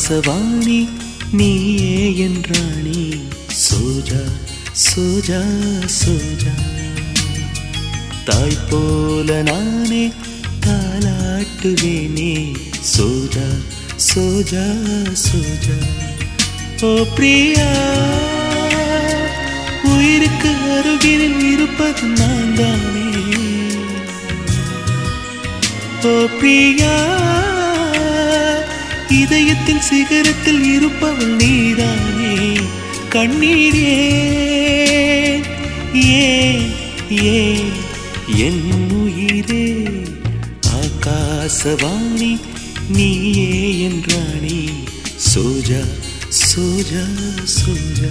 ஆகாசவாணி நீயே என்றாணி சோஜா சோஜா சோஜா தாய் போல நானே தாலாட்டுவேனே சோஜா சோஜா சோஜா ஓ பிரியா உயிருக்கு அருகில் இருப்பது நான் தானே ஓ பிரியா இதயத்தின் சிகரத்தில் இருப்பவள் நீதானே கண்ணீர் ஏன் ஏன் ஏன் என் உயிரே ஆகாசவாணி நீயே என்றாணி சோஜா சோஜா சோஜா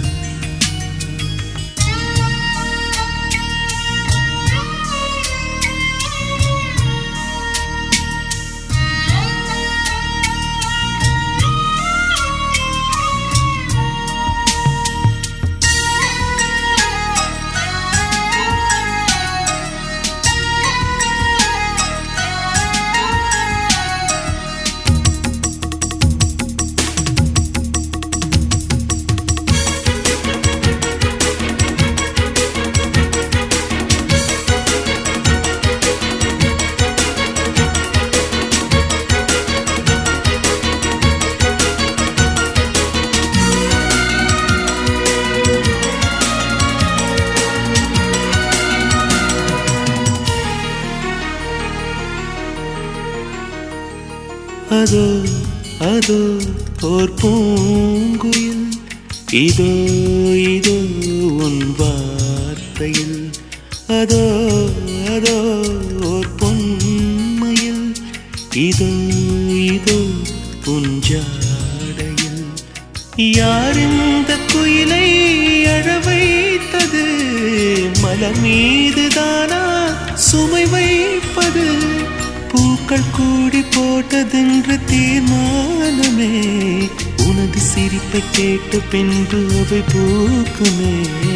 அதோ அதோ ஓர் பூங்குயில் இதோ இதோ உன் வார்த்தையில் அதோ அதோ ஓர் பொன்மையில் இதோ இதோ உன் ஜாடையில் யார் இந்த குயிலை அழ வைத்தது மலர் மீதுதானா சுமை வைப்பது பூக்கள் கூடி போட்டதென்று தீர்மானமே உனது சிரிப்பை கேட்டு பின்பு அவை பூக்குமே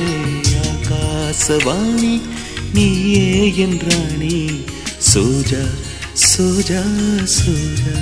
ஆகாசவாணி நீயே என்றாணி சோஜா சோஜா சோஜா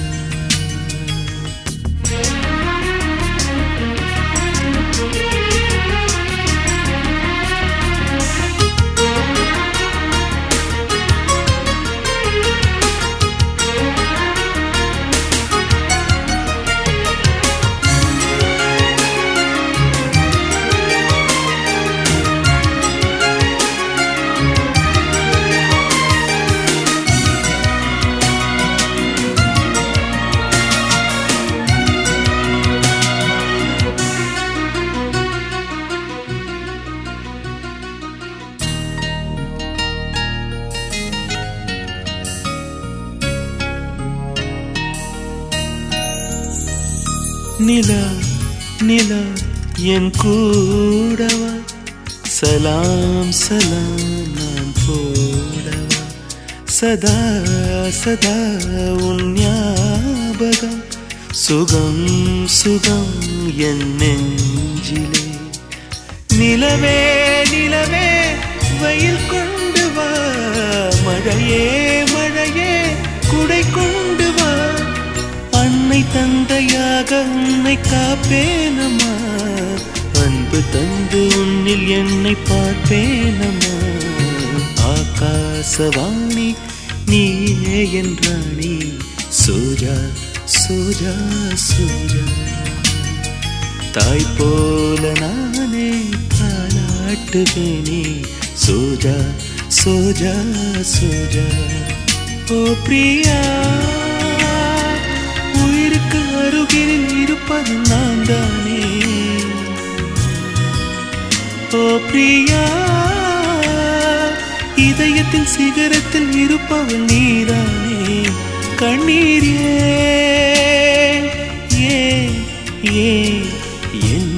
நிலா நிலா என் கூடவா சலாம் சலாம் நான் போடவா சதா சதா உன் ஞாபகம் சுகம் சுகம் என் நெஞ்சிலே நிலவே நிலவே வெயில் கொண்டு வா மழையே மழையே குடை கொண்டு வா அன்னை தந்தையாக உன்னை காப்பேனம்மா அன்பு தந்து உன்னில் என்னை பார்ப்பேனம்மா ஆகாசவாணி நீயே என்றாணி சோஜா சோஜா சோஜா தாய் போல நானே தாலாட்டுவேனே சோஜா சோஜா சோஜா ஓ பிரியா உயிருக்கு அருகில் இருப்பது நான் தானே ஓ பிரியா இதயத்தின் சிகரத்தில் இருப்பவள் நீதானே கண்ணீர் ஏன் ஏன் ஏன்